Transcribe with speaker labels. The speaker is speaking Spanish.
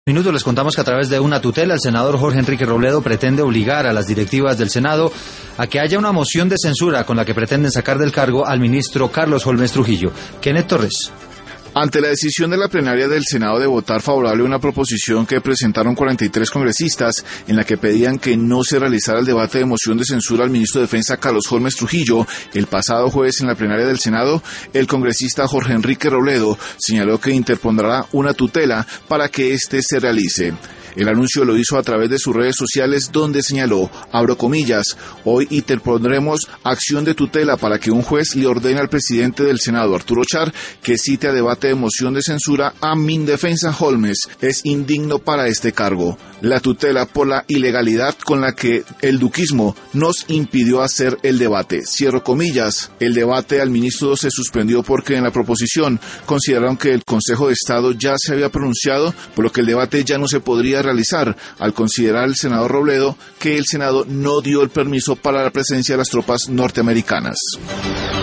Speaker 1: Minutos les contamos que a través de una tutela el senador Jorge Enrique Robledo pretende obligar a las directivas del Senado a que haya una moción de censura con la que pretenden sacar del cargo al ministro Carlos Holmes Trujillo. Kenneth Torres.
Speaker 2: Ante la decisión de la plenaria del Senado de votar favorable a una proposición que presentaron 43 congresistas en la que pedían que no se realizara el debate de moción de censura al ministro de Defensa Carlos Holmes Trujillo, el pasado jueves en la plenaria del Senado, el congresista Jorge Enrique Robledo señaló que interpondrá una tutela para que éste se realice. El anuncio lo hizo a través de sus redes sociales donde señaló, abro comillas, hoy interpondremos acción de tutela para que un juez le ordene al presidente del Senado, Arturo Char, que cite a debate de moción de censura a Mindefensa Holmes. Es indigno para este cargo. La tutela por la ilegalidad con la que el duquismo nos impidió hacer el debate. Cierro comillas. El debate al ministro se suspendió porque en la proposición consideraron que el Consejo de Estado ya se había pronunciado, por lo que el debate ya no se podría realizar, al considerar el senador Robledo que el Senado no dio el permiso para la presencia de las tropas norteamericanas.